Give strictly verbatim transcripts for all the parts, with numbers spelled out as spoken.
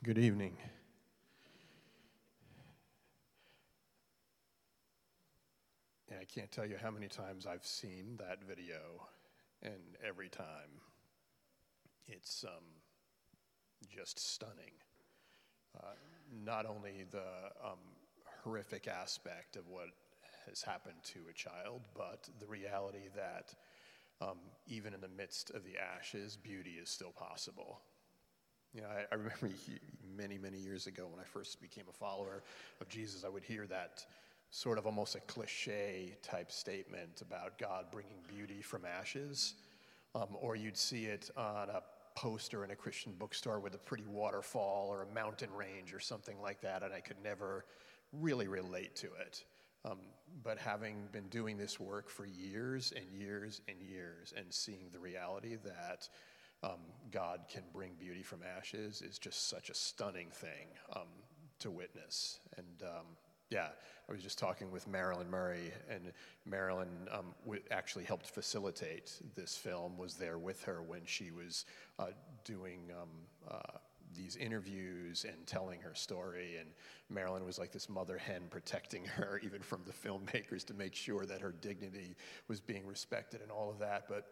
Good evening. And I can't tell you how many times I've seen that video, and every time it's um, just stunning. Uh, not only the um, horrific aspect of what has happened to a child, but the reality that um, even in the midst of the ashes, beauty is still possible. You know, I, I remember many, many years ago when I first became a follower of Jesus, I would hear that sort of almost a cliche type statement about God bringing beauty from ashes, um, or you'd see it on a poster in a Christian bookstore with a pretty waterfall or a mountain range or something like that, and I could never really relate to it. Um, but having been doing this work for years and years and years and seeing the reality that Um, God can bring beauty from ashes is just such a stunning thing um, to witness. And um, yeah, I was just talking with Marilyn Murray, and Marilyn um, w- actually helped facilitate this film, was there with her when she was uh, doing um, uh, these interviews and telling her story. And Marilyn was like this mother hen protecting her even from the filmmakers to make sure that her dignity was being respected and all of that. But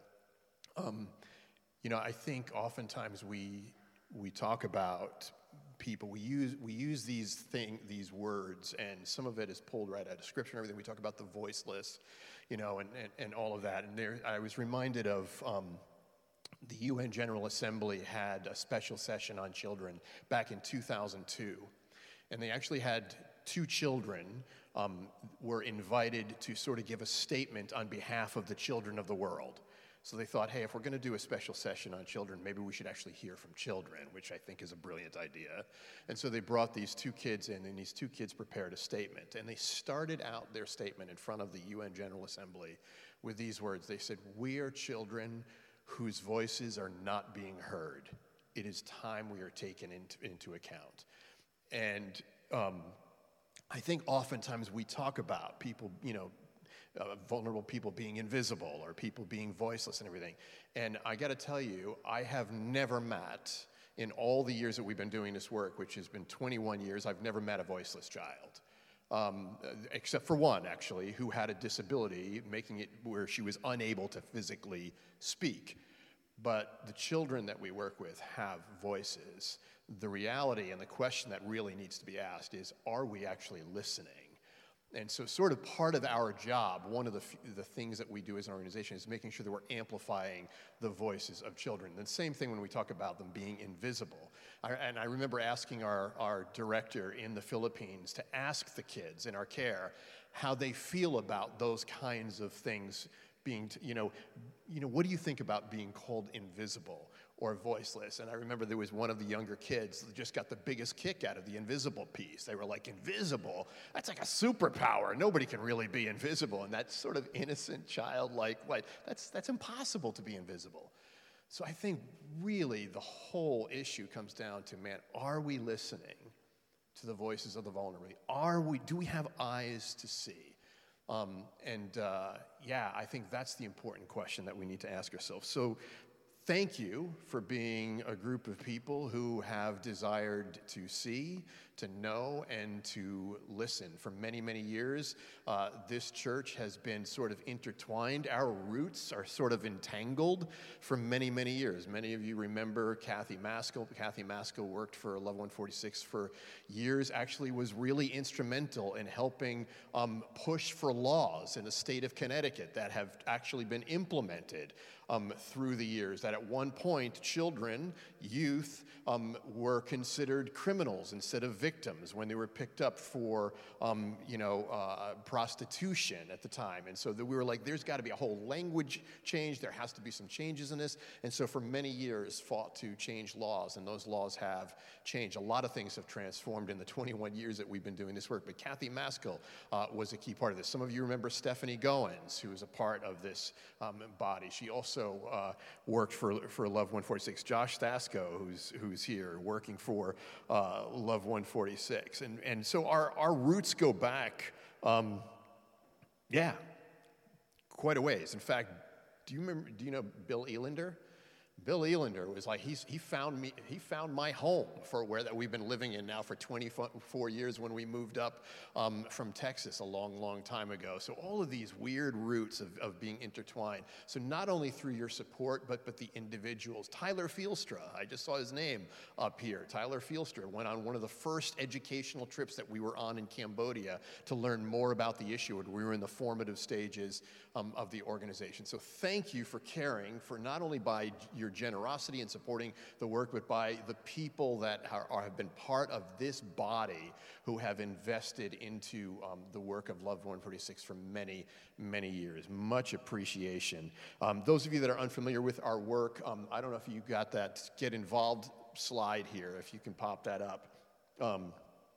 um, You know, I think oftentimes we we talk about people. We use we use these thing these words, and some of it is pulled right out of Scripture and everything. We talk about the voiceless, you know, and and, and all of that. And there, I was reminded of um, the U N General Assembly had a special session on children back in two thousand two, and they actually had two children um, were invited to sort of give a statement on behalf of the children of the world. So they thought, hey, if we're going to do a special session on children, maybe we should actually hear from children, which I think is a brilliant idea. And so they brought these two kids in, and these two kids prepared a statement. And they started out their statement in front of the U N General Assembly with these words. They said, "We are children whose voices are not being heard. It is time we are taken into, into account." And um, I think oftentimes we talk about people, you know, Uh, vulnerable people being invisible or people being voiceless and everything. And I got to tell you, I have never met, in all the years that we've been doing this work, which has been twenty-one years, I've never met a voiceless child. Um, except for one, actually, who had a disability, making it where she was unable to physically speak. But the children that we work with have voices. The reality and the question that really needs to be asked is, are we actually listening? And so sort of part of our job, one of the f- the things that we do as an organization is making sure that we're amplifying the voices of children. And the same thing when we talk about them being invisible. I, and I remember asking our, our director in the Philippines to ask the kids in our care how they feel about those kinds of things being, t- you know, you know, what do you think about being called invisible or voiceless? And I remember there was one of the younger kids that just got the biggest kick out of the invisible piece. They were like, invisible? That's like a superpower. Nobody can really be invisible. And that sort of innocent, childlike, like, that's, that's impossible to be invisible. So I think really the whole issue comes down to, man, are we listening to the voices of the vulnerable? Are we, do we have eyes to see? Um, and uh, yeah, I think that's the important question that we need to ask ourselves. So thank you for being a group of people who have desired to see, to know, and to listen. For many, many years, uh, this church has been sort of intertwined. Our roots are sort of entangled for many, many years. Many of you remember Kathy Maskell. Kathy Maskell worked for Love one forty-six for years, actually was really instrumental in helping um, push for laws in the state of Connecticut that have actually been implemented Um, through the years, that at one point children, youth, um, were considered criminals instead of victims when they were picked up for, um, you know, uh, prostitution at the time. And so that we were like, there's got to be a whole language change. There has to be some changes in this. And so for many years fought to change laws, and those laws have changed. A lot of things have transformed in the twenty-one years that we've been doing this work. But Kathy Maskell uh, was a key part of this. Some of you remember Stephanie Goins, who was a part of this um, body. She also Uh, worked for for Love one forty-six. Josh Stasko, who's who's here, working for uh, Love one forty-six, and and so our our roots go back, um, yeah, quite a ways. In fact, do you remember? Do you know Bill Elander? Bill Elander was like, he's, he found me, he found my home for where that we've been living in now for twenty-four years when we moved up um, from Texas a long, long time ago. So all of these weird roots of, of being intertwined. So not only through your support, but, but the individuals. Tyler Fielstra, I just saw his name up here. Tyler Fielstra went on one of the first educational trips that we were on in Cambodia to learn more about the issue, and we were in the formative stages um, of the organization. So thank you for caring, for not only by your generosity in supporting the work, but by the people that are, are, have been part of this body who have invested into um, the work of Love one forty-six for many, many years. Much appreciation. Um, those of you that are unfamiliar with our work, um, I don't know if you got that get involved slide here, if you can pop that up. Um,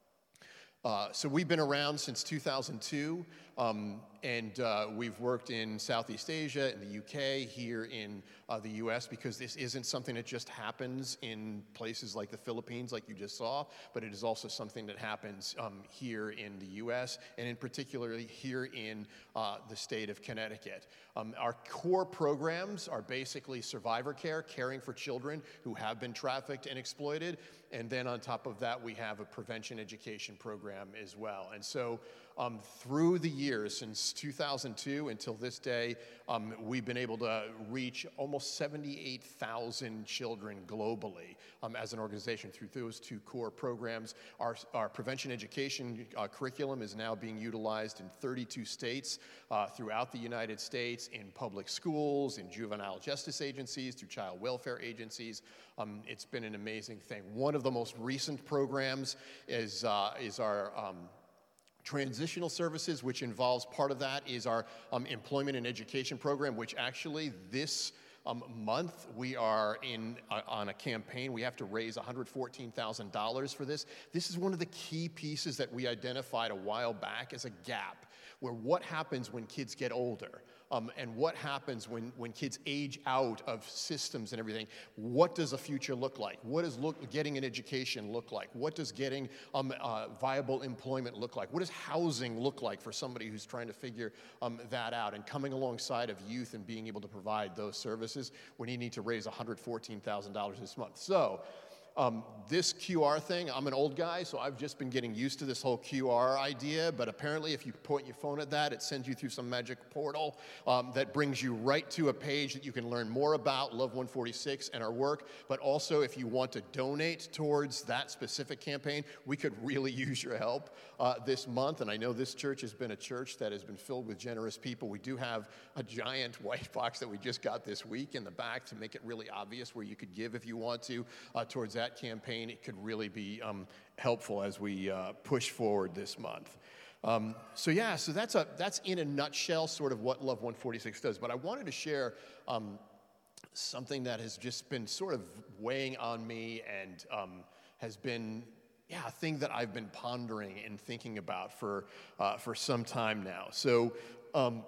Uh, so we've been around since two thousand two, um, and uh, we've worked in Southeast Asia, in the U K, here in uh, the U S, because this isn't something that just happens in places like the Philippines, like you just saw, but it is also something that happens um, here in the U S, and in particularly here in uh, the state of Connecticut. Um, our core programs are basically survivor care, caring for children who have been trafficked and exploited, and then on top of that, we have a prevention education program as well. And so um, through the years, since two thousand two until this day, um, we've been able to reach almost seventy-eight thousand children globally um, as an organization through those two core programs. Our, our prevention education uh, curriculum is now being utilized in thirty-two states uh, throughout the United States, in public schools, in juvenile justice agencies, through child welfare agencies. Um, it's been an amazing thing. One of the most recent programs is, uh, is our um, transitional services, which involves, part of that is our um, employment and education program, which actually this um, month we are in uh, on a campaign. We have to raise one hundred fourteen thousand dollars for this. This is one of the key pieces that we identified a while back as a gap, where what happens when kids get older? Um, and what happens when, when kids age out of systems and everything? What does a future look like? What does look, getting an education look like? What does getting um, uh, viable employment look like? What does housing look like for somebody who's trying to figure um, that out? And coming alongside of youth and being able to provide those services, we need to raise one hundred fourteen thousand dollars this month. So. Um, this Q R thing, I'm an old guy, so I've just been getting used to this whole Q R idea, but apparently if you point your phone at that, it sends you through some magic portal um, that brings you right to a page that you can learn more about Love one forty-six and our work, but also if you want to donate towards that specific campaign, we could really use your help uh, this month, and I know this church has been a church that has been filled with generous people. We do have a giant white box that we just got this week in the back to make it really obvious where you could give if you want to uh, towards that campaign. It could really be um, helpful as we uh, push forward this month. Um, so yeah, so that's a that's in a nutshell sort of what Love one forty-six does. But I wanted to share um, something that has just been sort of weighing on me and um, has been yeah a thing that I've been pondering and thinking about for uh, for some time now. So. Um,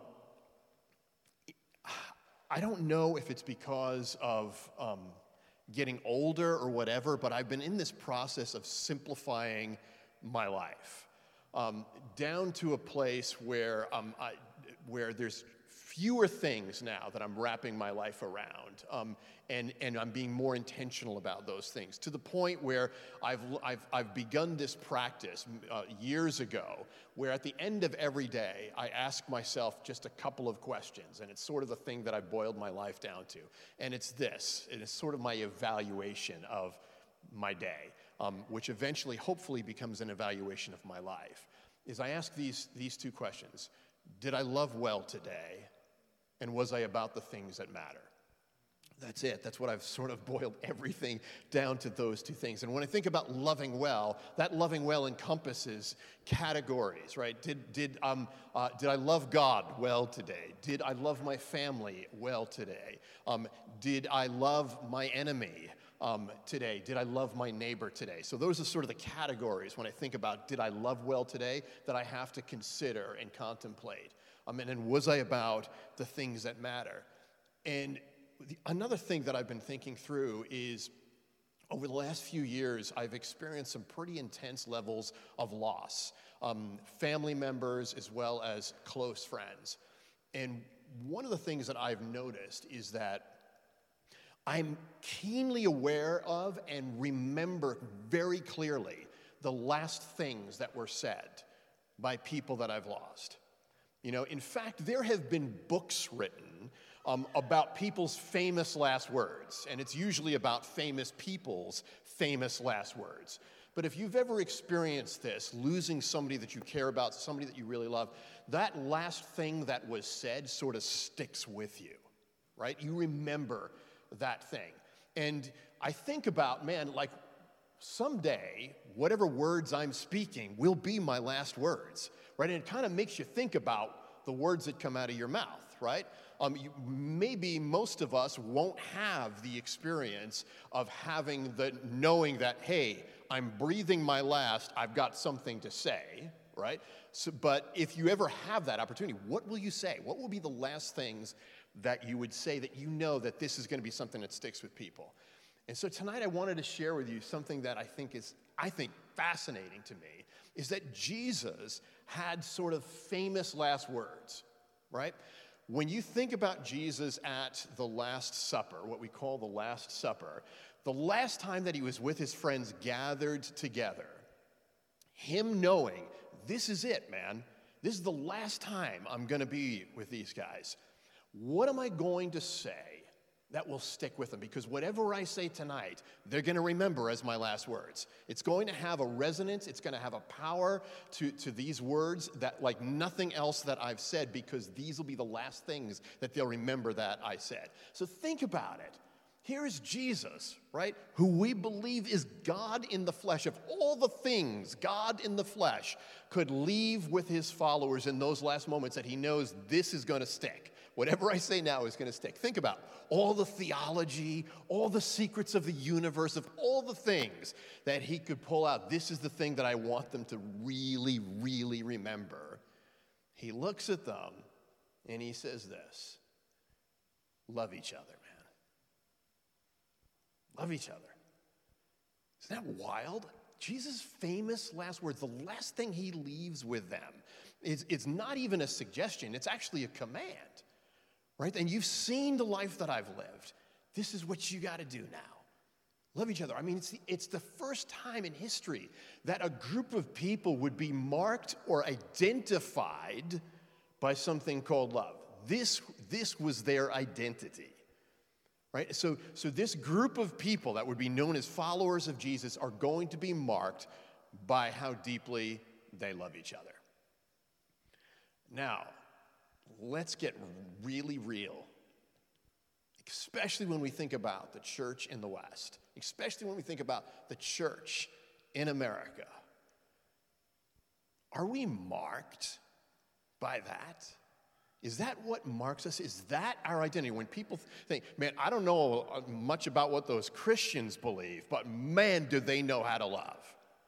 I don't know if it's because of um, getting older or whatever, but I've been in this process of simplifying my life um, down to a place where um, I, where there's fewer things now that I'm wrapping my life around, um, and and I'm being more intentional about those things, to the point where I've I've I've begun this practice uh, years ago, where at the end of every day I ask myself just a couple of questions, and it's sort of the thing that I boiled my life down to, and it's this: it is sort of my evaluation of my day, um, which eventually, hopefully, becomes an evaluation of my life. Is I ask these these two questions: did I love well today? And was I about the things that matter? That's it. That's what I've sort of boiled everything down to, those two things. And when I think about loving well, that loving well encompasses categories, right? Did did um uh, did I love God well today? Did I love my family well today? Um, did I love my enemy um, today? Did I love my neighbor today? So those are sort of the categories when I think about did I love well today that I have to consider and contemplate. Um, and then was I about the things that matter? And the, another thing that I've been thinking through is over the last few years, I've experienced some pretty intense levels of loss, um, family members as well as close friends. And one of the things that I've noticed is that I'm keenly aware of and remember very clearly the last things that were said by people that I've lost. You know, in fact, there have been books written um, about people's famous last words, and it's usually about famous people's famous last words. But if you've ever experienced this, losing somebody that you care about, somebody that you really love, that last thing that was said sort of sticks with you, right? You remember that thing. And I think about, man, like someday, whatever words I'm speaking will be my last words, right? And it kind of makes you think about the words that come out of your mouth, right? Um, you, maybe most of us won't have the experience of having the knowing that, hey, I'm breathing my last, I've got something to say, right? So, but if you ever have that opportunity, what will you say? What will be the last things that you would say that you know that this is going to be something that sticks with people? And so tonight I wanted to share with you something that I think is, I think, fascinating to me, is that Jesus had sort of famous last words, right? When you think about Jesus at the Last Supper, what we call the Last Supper, the last time that he was with his friends gathered together, him knowing, this is it, man. This is the last time I'm going to be with these guys. What am I going to say that will stick with them? Because whatever I say tonight, they're going to remember as my last words. It's going to have a resonance. It's going to have a power to, to these words that like nothing else that I've said, because these will be the last things that they'll remember that I said. So think about it. Here is Jesus, right, who we believe is God in the flesh. Of all the things God in the flesh could leave with his followers in those last moments that he knows this is going to stick. Whatever I say now is going to stick. Think about all the theology, all the secrets of the universe, of all the things that he could pull out. This is the thing that I want them to really, really remember. He looks at them and he says this: love each other, man. Love each other. Isn't that wild? Jesus' famous last words, the last thing he leaves with them, is it's not even a suggestion. It's actually a command. Right? And you've seen the life that I've lived. This is what you got to do now. Love each other. I mean, it's the, it's the first time in history that a group of people would be marked or identified by something called love. This, this was their identity. Right? So, so this group of people that would be known as followers of Jesus are going to be marked by how deeply they love each other. Now, let's get really real, especially when we think about the church in the West, especially when we think about the church in America. Are we marked by that? Is that what marks us? Is that our identity? When people think, man, I don't know much about what those Christians believe, but man, do they know how to love.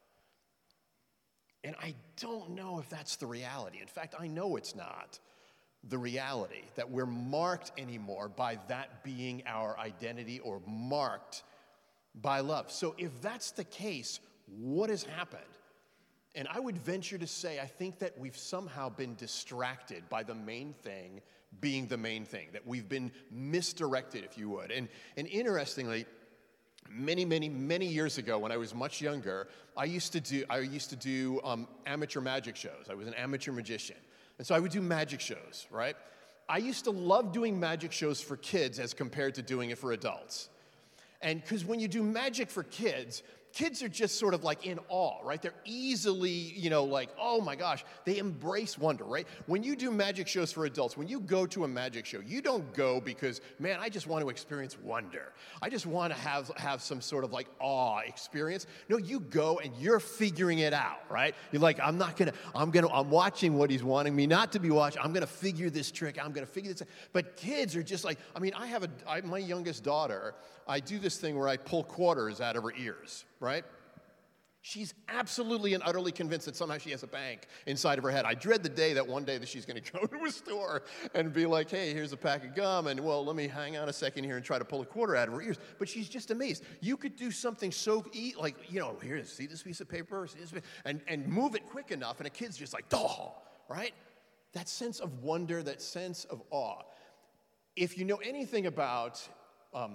And I don't know if that's the reality. In fact, I know it's not the reality, that we're marked anymore by that being our identity or marked by love. So if that's the case, what has happened? And I would venture to say, I think that we've somehow been distracted by the main thing being the main thing, that we've been misdirected, if you would. And, and interestingly, many, many, many years ago, when I was much younger, I used to do, I used to do um, amateur magic shows. I was an amateur magician. And so I would do magic shows, right? I used to love doing magic shows for kids as compared to doing it for adults. And because when you do magic for kids, kids are just sort of like in awe, right? They're easily, you know, like, oh my gosh, they embrace wonder, right? When you do magic shows for adults, when you go to a magic show, you don't go because, man, I just want to experience wonder. I just want to have, have some sort of like awe experience. No, you go and you're figuring it out, right? You're like, I'm not going to, I'm going to, I'm watching what he's wanting me not to be watching. I'm going to figure this trick. I'm going to figure this out. But kids are just like, I mean, I have a, I, my youngest daughter, I do this thing where I pull quarters out of her ears, right? She's absolutely and utterly convinced that somehow she has a bank inside of her head. I dread the day that one day that she's going to go to a store and be like, hey, here's a pack of gum, and, well, let me hang on a second here and try to pull a quarter out of her ears. But she's just amazed. You could do something so, e- like, you know, here, see this piece of paper? See this piece? And, and move it quick enough, and a kid's just like, oh, right? That sense of wonder, that sense of awe. If you know anything about um,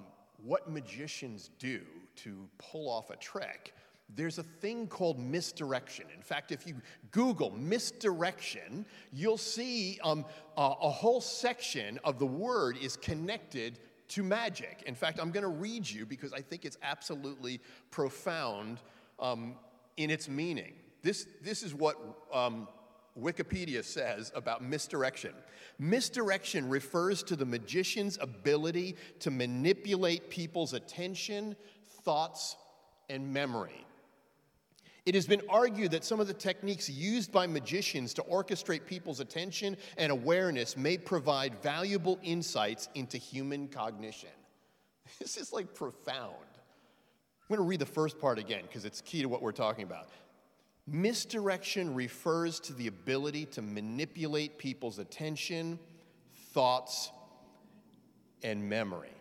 what magicians do to pull off a trick, there's a thing called misdirection. In fact, if you Google misdirection, you'll see um, a, a whole section of the word is connected to magic. In fact, I'm going to read you because I think it's absolutely profound um, in its meaning. This, this is what um, Wikipedia says about misdirection. Misdirection refers to the magician's ability to manipulate people's attention, thoughts, and memory. It has been argued that some of the techniques used by magicians to orchestrate people's attention and awareness may provide valuable insights into human cognition. This is like profound. I'm going to read the first part again because it's key to what we're talking about. Misdirection refers to the ability to manipulate people's attention, thoughts, and memory.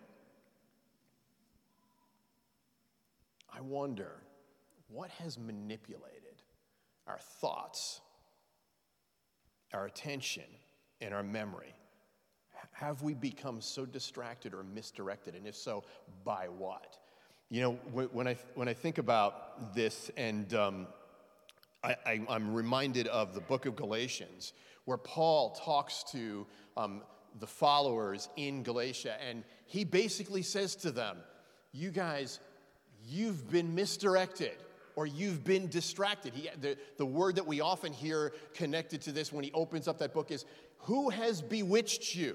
I wonder, what has manipulated our thoughts, our attention, and our memory? Have we become so distracted or misdirected? And if so, by what? You know, when I when I think about this, and um, I, I, I'm reminded of the book of Galatians, where Paul talks to um, the followers in Galatia, and he basically says to them, you guys, you've been misdirected. Or you've been distracted. He, the, the word that we often hear connected to this when he opens up that book is, who has bewitched you?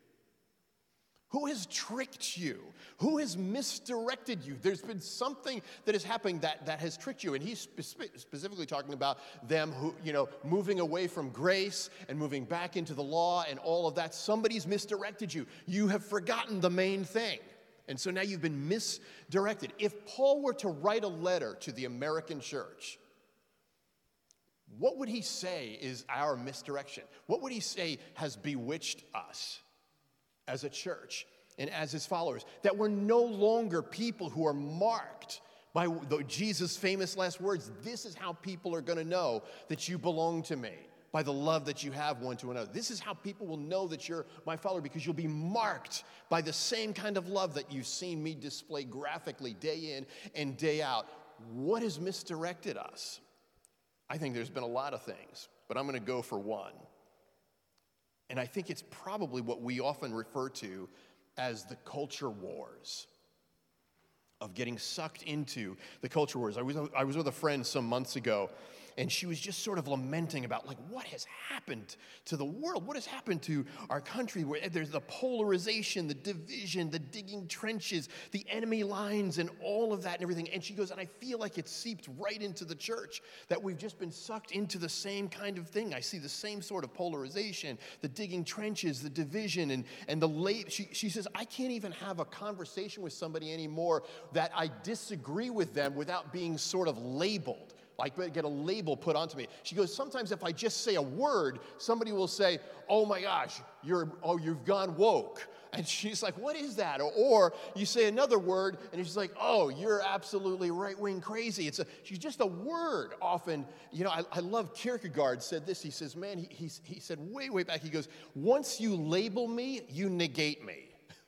Who has tricked you? Who has misdirected you? There's been something that is happening that, that has tricked you. And he's spe- specifically talking about them who, you know, moving away from grace and moving back into the law and all of that. Somebody's misdirected you. You have forgotten the main thing. And so now you've been misdirected. If Paul were to write a letter to the American church, what would he say is our misdirection? What would he say has bewitched us as a church and as his followers? That we're no longer people who are marked by the, Jesus' famous last words. This is how people are going to know that you belong to me. By the love that you have one to another. This is how people will know that you're my follower, because you'll be marked by the same kind of love that you've seen me display graphically day in and day out. What has misdirected us? I think there's been a lot of things, but I'm going to go for one. And I think it's probably what we often refer to as the culture wars, of getting sucked into the culture wars. I was, I was with a friend some months ago, and she was just sort of lamenting about, like, what has happened to the world? What has happened to our country? Where there's the polarization, the division, the digging trenches, the enemy lines, and all of that and everything. And she goes, and I feel like it seeped right into the church, that we've just been sucked into the same kind of thing. I see the same sort of polarization, the digging trenches, the division, and, and the late. She, she says, I can't even have a conversation with somebody anymore that I disagree with them without being sort of labeled. Like, get a label put onto me. She goes, sometimes if I just say a word, somebody will say, oh my gosh, you're, oh, you've gone woke. And she's like, what is that? Or, or you say another word, and she's like, oh, you're absolutely right-wing crazy. It's a, she's just a word often. You know, I, I love Kierkegaard said this. He says, man, he, he, he said way, way back, he goes, once you label me, you negate me.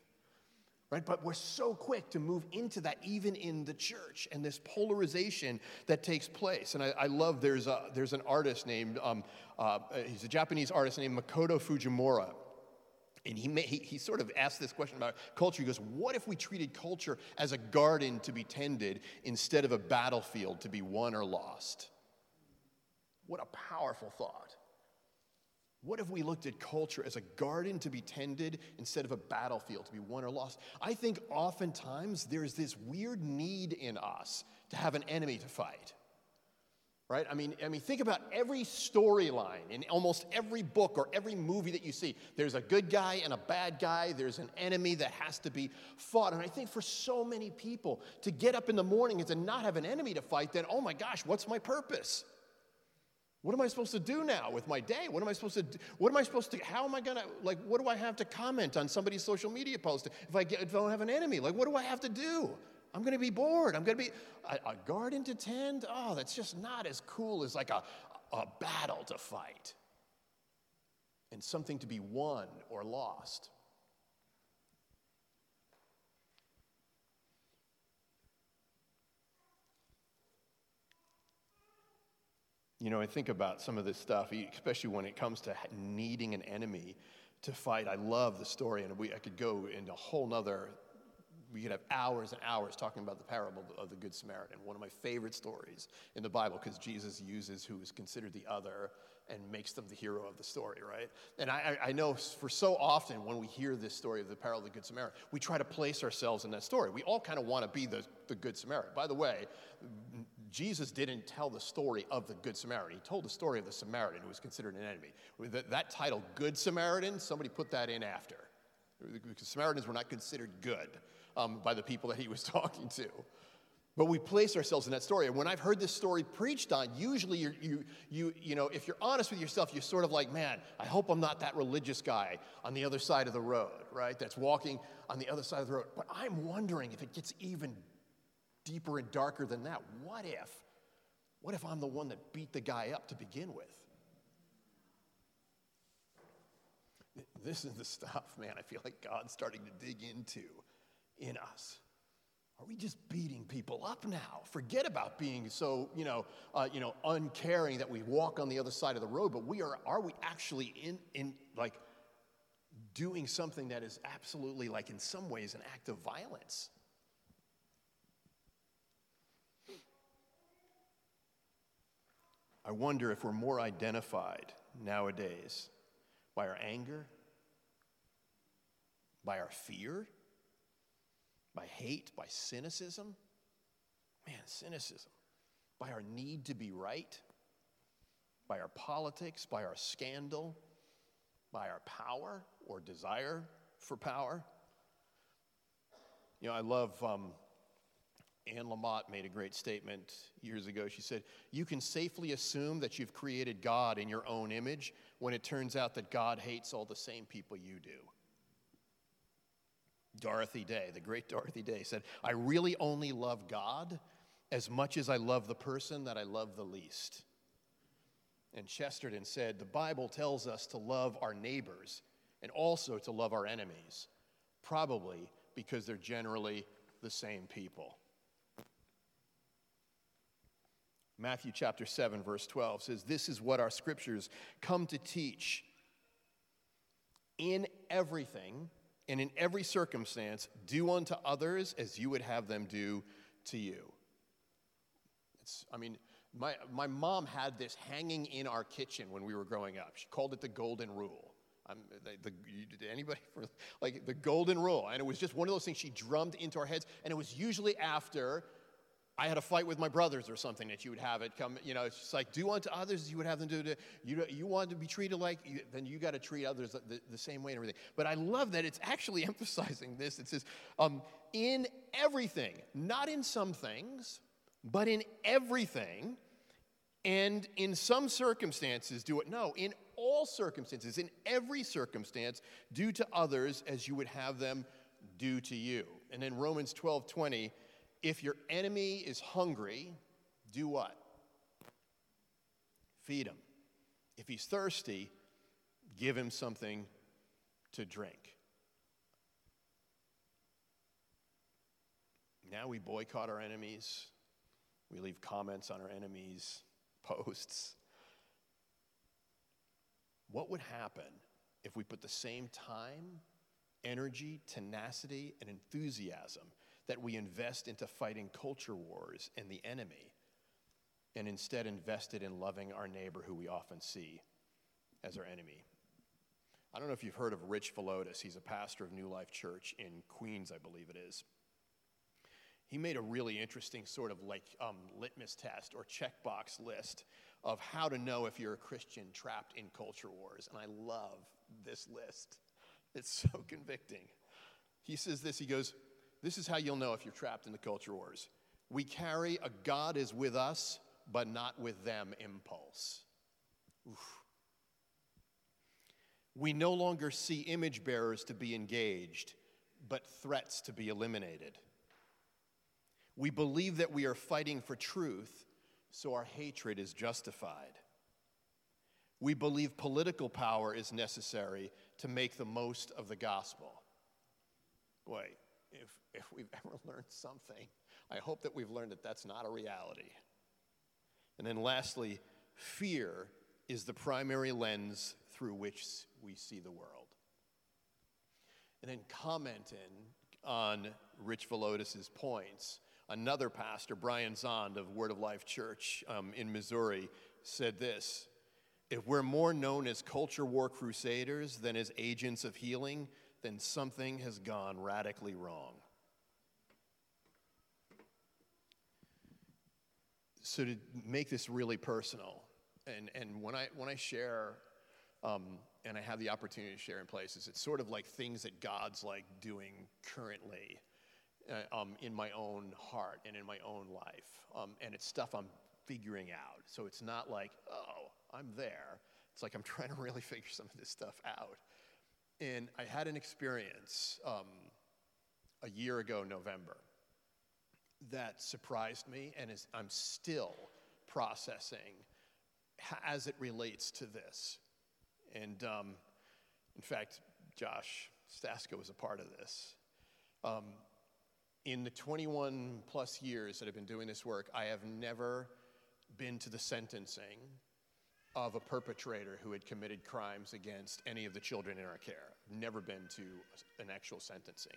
Right? But we're so quick to move into that, even in the church, and this polarization that takes place. And I, I love, there's a, there's an artist named, um, uh, he's a Japanese artist named Makoto Fujimura. And he, may, he he sort of asked this question about culture. He goes, what if we treated culture as a garden to be tended instead of a battlefield to be won or lost? What a powerful thought. What if we looked at culture as a garden to be tended instead of a battlefield to be won or lost? I think oftentimes there's this weird need in us to have an enemy to fight. Right? I mean, I mean, think about every storyline in almost every book or every movie that you see. There's a good guy and a bad guy. There's an enemy that has to be fought. And I think for so many people, to get up in the morning and to not have an enemy to fight, then, oh my gosh, what's my purpose? What am I supposed to do now with my day? What am I supposed to do? What am I supposed to, how am I going to, like, what do I have to comment on somebody's social media post if I, get, if I don't have an enemy? Like, what do I have to do? I'm going to be bored. I'm going to be, a, a garden to tend? Oh, that's just not as cool as like a, a battle to fight and something to be won or lost. You know, I think about some of this stuff, especially when it comes to needing an enemy to fight. I love the story, and we, I could go into a whole nother, we could have hours and hours talking about the parable of the Good Samaritan, one of my favorite stories in the Bible, because Jesus uses who is considered the other and makes them the hero of the story, right? And I, I know for so often when we hear this story of the parable of the Good Samaritan, we try to place ourselves in that story. We all kind of want to be the, the Good Samaritan. By the way, Jesus didn't tell the story of the Good Samaritan. He told the story of the Samaritan who was considered an enemy. That, that title, Good Samaritan, somebody put that in after. Because Samaritans were not considered good um, by the people that he was talking to. But we place ourselves in that story. And when I've heard this story preached on, usually you're, you, you, you know, if you're honest with yourself, you're sort of like, man, I hope I'm not that religious guy on the other side of the road, right? That's walking on the other side of the road. But I'm wondering if it gets even deeper and darker than that. What if, what if I'm the one that beat the guy up to begin with? This is the stuff, man, I feel like God's starting to dig into in us. Are we just beating people up now? Forget about being so, you know, uh, you know, uncaring that we walk on the other side of the road, but we are, are we actually in, in, like, doing something that is absolutely, like, in some ways, an act of violence? I wonder if we're more identified nowadays by our anger, by our fear, by hate, by cynicism. Man, cynicism. By our need to be right, by our politics, by our scandal, by our power or desire for power. You know, I love, um, Anne Lamott made a great statement years ago. She said, you can safely assume that you've created God in your own image when it turns out that God hates all the same people you do. Dorothy Day, the great Dorothy Day, said, I really only love God as much as I love the person that I love the least. And Chesterton said, the Bible tells us to love our neighbors and also to love our enemies, probably because they're generally the same people. Matthew chapter seven, verse twelve says, this is what our scriptures come to teach. In everything and in every circumstance, do unto others as you would have them do to you. It's, I mean, my, my mom had this hanging in our kitchen when we were growing up. She called it the golden rule. Um, the, the, did anybody, for, like the golden rule. And it was just one of those things she drummed into our heads. And it was usually after I had a fight with my brothers or something that you would have it come, you know, it's just like, do unto others as you would have them do to you. You want to be treated like, you, then you got to treat others the, the same way and everything. But I love that it's actually emphasizing this. It says, um, in everything, not in some things, but in everything, and in some circumstances do it. No, in all circumstances, in every circumstance, do to others as you would have them do to you. And then Romans twelve twenty, if your enemy is hungry, do what? Feed him. If he's thirsty, give him something to drink. Now we boycott our enemies. We leave comments on our enemies' posts. What would happen if we put the same time, energy, tenacity, and enthusiasm that we invest into fighting culture wars and the enemy, and instead invested in loving our neighbor who we often see as our enemy? I don't know if you've heard of Rich Villodas. He's a pastor of New Life Church in Queens, I believe it is. He made a really interesting sort of like um, litmus test or checkbox list of how to know if you're a Christian trapped in culture wars. And I love this list. It's so convicting. He says this, he goes, this is how you'll know if you're trapped in the culture wars. We carry a God is with us, but not with them impulse. Oof. We no longer see image bearers to be engaged, but threats to be eliminated. We believe that we are fighting for truth, so our hatred is justified. We believe political power is necessary to make the most of the gospel. Boy, if, if we've ever learned something, I hope that we've learned that that's not a reality. And then lastly, Fear is the primary lens through which we see the world. And then commenting on Rich Villodas' points, another pastor, Brian Zond of Word of Life Church um, in Missouri, said this: if we're more known as culture war crusaders than as agents of healing, then something has gone radically wrong. So to make this really personal, and, and when I when I share, um, and I have the opportunity to share in places, it's sort of like things that God's like doing currently uh, um, in my own heart and in my own life. Um, and it's stuff I'm figuring out. So it's not like, oh, I'm there. It's like I'm trying to really figure some of this stuff out. And I had an experience um, a year ago, November, that surprised me, and is, I'm still processing as it relates to this. And um, in fact, Josh Stasko was a part of this. Um, in the twenty-one plus years that I've been doing this work, I have never been to the sentencing of a perpetrator who had committed crimes against any of the children in our care. Never been to an actual sentencing.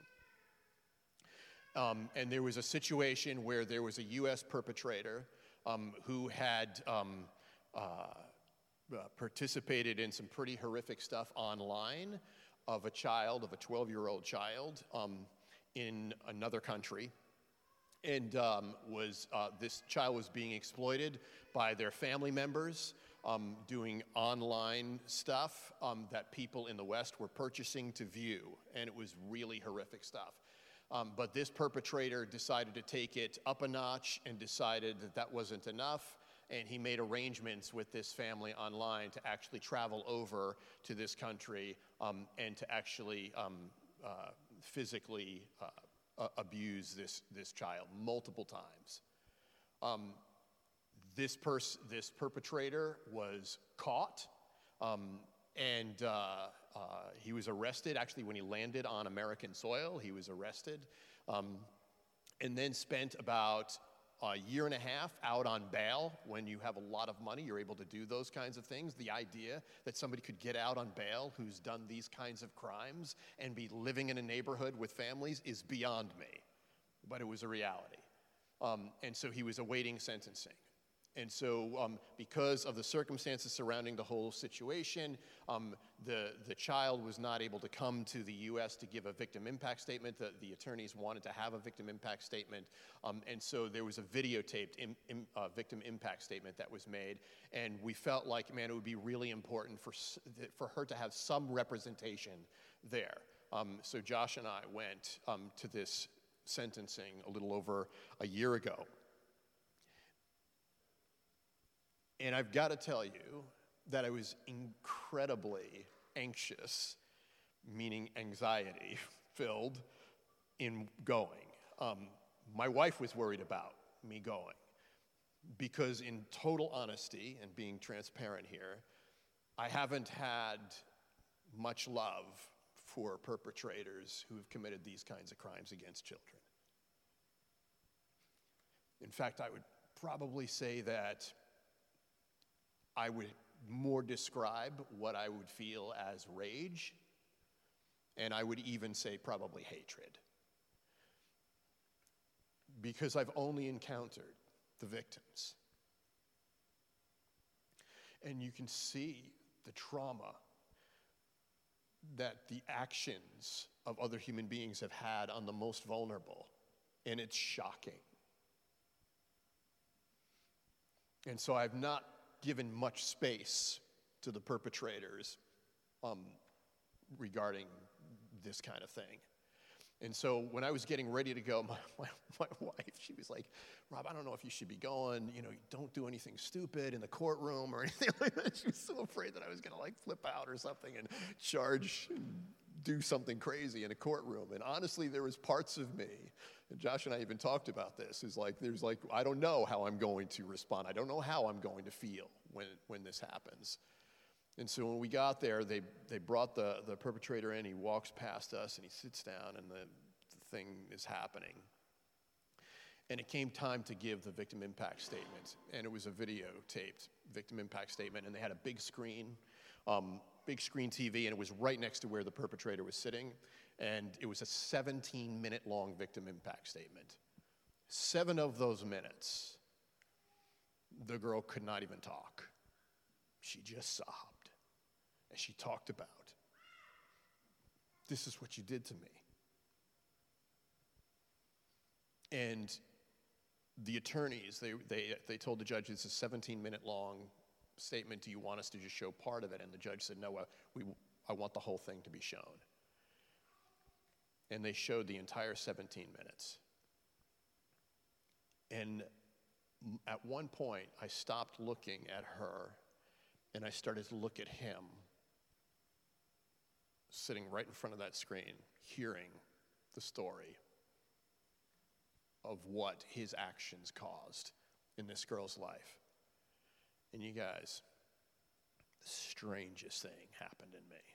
Um, and there was a situation where there was a U S perpetrator um, who had um, uh, uh, participated in some pretty horrific stuff online of a child, of a twelve-year-old child um, in another country. And um, was uh, this child was being exploited by their family members, um, doing online stuff um, that people in the West were purchasing to view, and it was really horrific stuff. Um, but this perpetrator decided to take it up a notch and decided that that wasn't enough, and he made arrangements with this family online to actually travel over to this country um, and to actually um, uh, physically uh, uh, abuse this, this child multiple times. Um, this, pers- this perpetrator was caught, um, and uh, uh, he was arrested. Actually, when he landed on American soil, he was arrested, um, and then spent about a year and a half out on bail. When you have a lot of money, you're able to do those kinds of things. The idea that somebody could get out on bail who's done these kinds of crimes and be living in a neighborhood with families is beyond me, but it was a reality. Um, and so he was awaiting sentencing. And so um, because of the circumstances surrounding the whole situation, um, the, the child was not able to come to the U S to give a victim impact statement. The, the attorneys wanted to have a victim impact statement. Um, and so there was a videotaped im, im, uh, victim impact statement that was made. And we felt like, man, it would be really important for, for her to have some representation there. Um, so Josh and I went um, to this sentencing a little over a year ago. And I've got to tell you that I was incredibly anxious, meaning anxiety-filled, in going. Um, my wife was worried about me going because, in total honesty and being transparent here, I haven't had much love for perpetrators who have committed these kinds of crimes against children. In fact, I would probably say that I would more describe what I would feel as rage, and I would even say probably hatred. Because I've only encountered the victims. And you can see the trauma that the actions of other human beings have had on the most vulnerable, and it's shocking. And so I've not given much space to the perpetrators um, regarding this kind of thing. And so when I was getting ready to go, my, my, my wife, she was like, Rob, I don't know if you should be going, you know, don't do anything stupid in the courtroom or anything like that. She was so afraid that I was gonna like flip out or something and charge and do something crazy in a courtroom. And honestly, there was parts of me, and Josh and I even talked about this, is like, there's like, I don't know how I'm going to respond. I don't know how I'm going to feel when, when this happens. And so when we got there, they, they brought the, the perpetrator in. He walks past us and he sits down, and the, the thing is happening. And it came time to give the victim impact statement. And it was a videotaped victim impact statement. And they had a big screen, um, big screen T V, and it was right next to where the perpetrator was sitting. And it was a seventeen minute long victim impact statement. Seven of those minutes, the girl could not even talk. She just sobbed. And she talked about, this is what you did to me. And the attorneys, they, they, they told the judge, it's a seventeen minute long statement. Do you want us to just show part of it? And the judge said, no, uh, we, I want the whole thing to be shown. And they showed the entire seventeen minutes. And at one point, I stopped looking at her and I started to look at him sitting right in front of that screen, hearing the story of what his actions caused in this girl's life. And you guys, the strangest thing happened in me.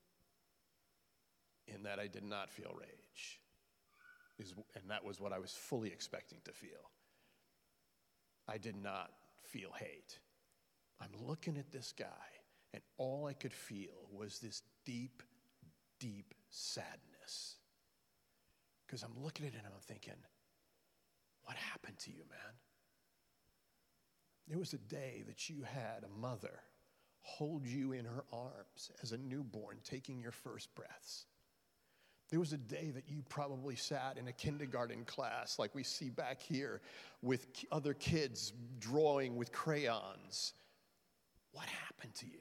In that I did not feel rage. Is, and that was what I was fully expecting to feel. I did not feel hate. I'm looking at this guy, and all I could feel was this deep, deep sadness. Because I'm looking at it and I'm thinking, what happened to you, man? There was a day that you had a mother hold you in her arms as a newborn, taking your first breaths. There was a day that you probably sat in a kindergarten class like we see back here with other kids drawing with crayons. What happened to you?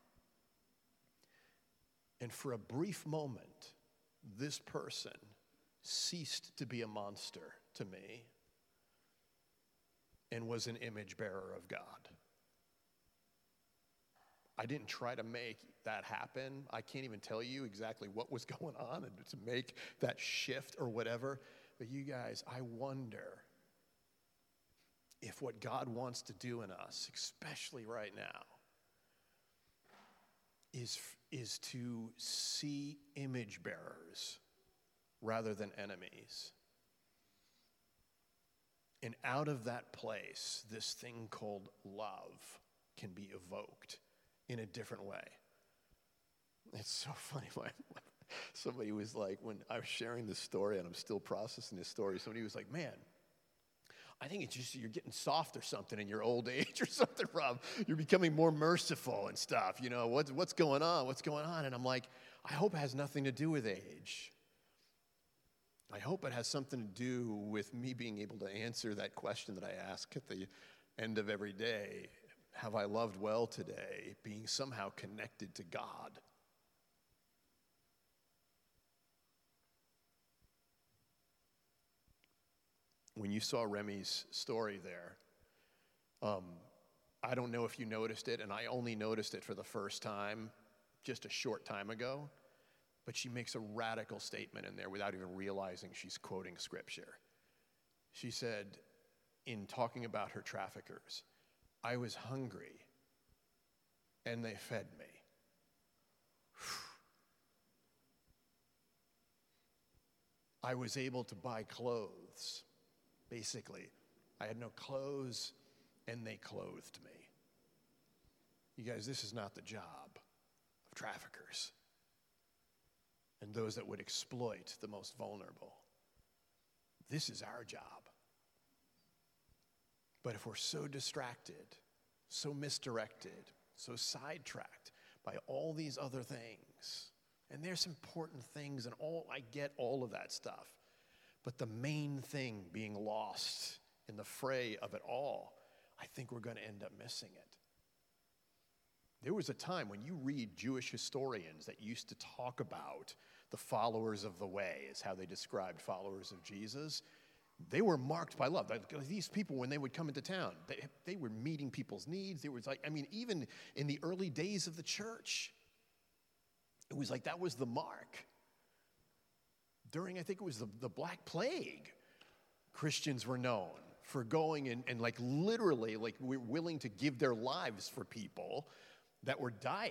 And for a brief moment, this person ceased to be a monster to me and was an image bearer of God. I didn't try to make that happen. I can't even tell you exactly what was going on and to make that shift or whatever. But you guys, I wonder if what God wants to do in us, especially right now, is, is to see image bearers rather than enemies. And out of that place, this thing called love can be evoked in a different way. It's so funny when somebody was like, when I was sharing this story, and I'm still processing this story, somebody was like, man, I think it's just you're getting soft or something in your old age or something, Rob. You're becoming more merciful and stuff. You know, what's, what's going on? What's going on? And I'm like, I hope it has nothing to do with age. I hope it has something to do with me being able to answer that question that I ask at the end of every day. Have I loved well today? Being somehow connected to God. When you saw Remy's story there, um, I don't know if you noticed it, and I only noticed it for the first time just a short time ago, but she makes a radical statement in there without even realizing she's quoting scripture. She said, in talking about her traffickers, I was hungry, and they fed me. I was able to buy clothes. Basically, I had no clothes, and they clothed me. You guys, this is not the job of traffickers and those that would exploit the most vulnerable. This is our job. But if we're so distracted, so misdirected, so sidetracked by all these other things, and there's important things, and all I get all of that stuff, but the main thing being lost in the fray of it all, I think we're going to end up missing it. There was a time when you read Jewish historians that used to talk about the followers of the way, is how they described followers of Jesus. They were marked by love. These people, when they would come into town, they, they were meeting people's needs. There was like, I mean, even in the early days of the church, it was like that was the mark. During, I think it was the, the Black Plague, Christians were known for going and, and like literally, like we're willing to give their lives for people that were dying.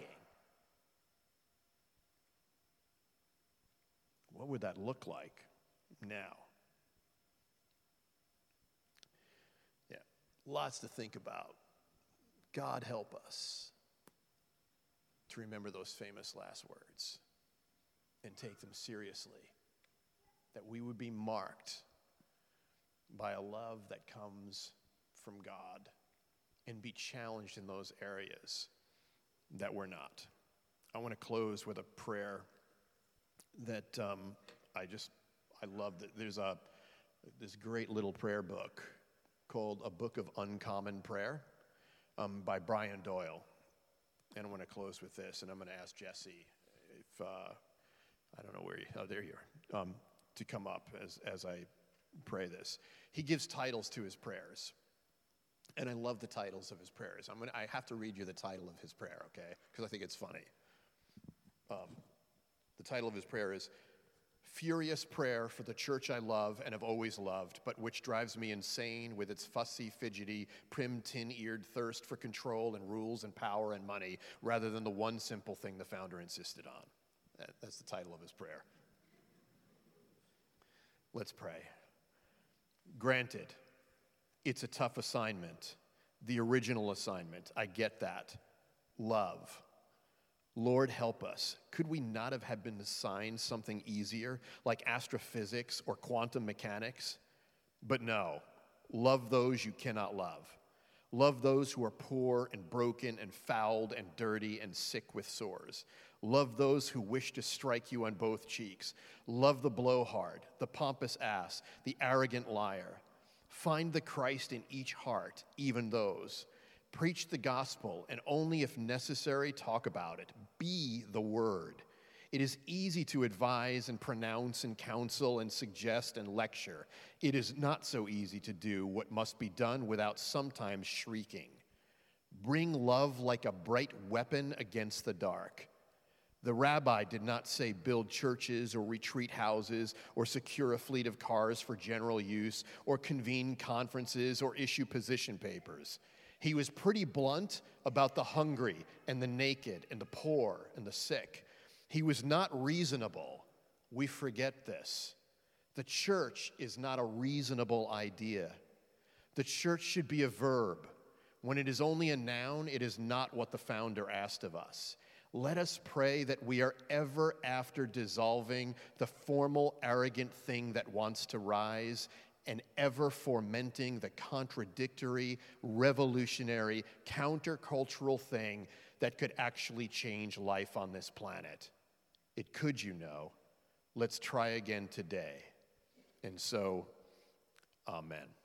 What would that look like now? Lots to think about. God help us to remember those famous last words and take them seriously. That we would be marked by a love that comes from God and be challenged in those areas that we're not. I want to close with a prayer that um, I just, I love. That there's a this great little prayer book called A Book of Uncommon Prayer um, by Brian Doyle. And I want to close with this, and I'm going to ask Jesse if, uh, I don't know where you, oh, there you are, um, to come up as, as I pray this. He gives titles to his prayers, and I love the titles of his prayers. I'm gonna, I have to read you the title of his prayer, okay, because I think it's funny. Um, the title of his prayer is Furious Prayer for the Church I Love and Have Always Loved, but which drives me insane with its fussy, fidgety, prim, tin-eared thirst for control and rules and power and money, rather than the one simple thing the founder insisted on. That, that's the title of his prayer. Let's pray. Granted, it's a tough assignment, the original assignment. I get that. Love. Lord, help us. Could we not have had been assigned something easier, like astrophysics or quantum mechanics? But no, love those you cannot love. Love those who are poor and broken and fouled and dirty and sick with sores. Love those who wish to strike you on both cheeks. Love the blowhard, the pompous ass, the arrogant liar. Find the Christ in each heart, even those. Preach the gospel, and only if necessary, talk about it. Be the word. It is easy to advise and pronounce and counsel and suggest and lecture. It is not so easy to do what must be done without sometimes shrieking. Bring love like a bright weapon against the dark. The rabbi did not say build churches or retreat houses or secure a fleet of cars for general use or convene conferences or issue position papers. He was pretty blunt about the hungry and the naked and the poor and the sick. He was not reasonable. We forget this. The church is not a reasonable idea. The church should be a verb. When it is only a noun, it is not what the founder asked of us. Let us pray that we are ever after dissolving the formal, arrogant thing that wants to rise and ever fomenting the contradictory, revolutionary, countercultural thing that could actually change life on this planet. It could, you know. Let's try again today. And so, amen.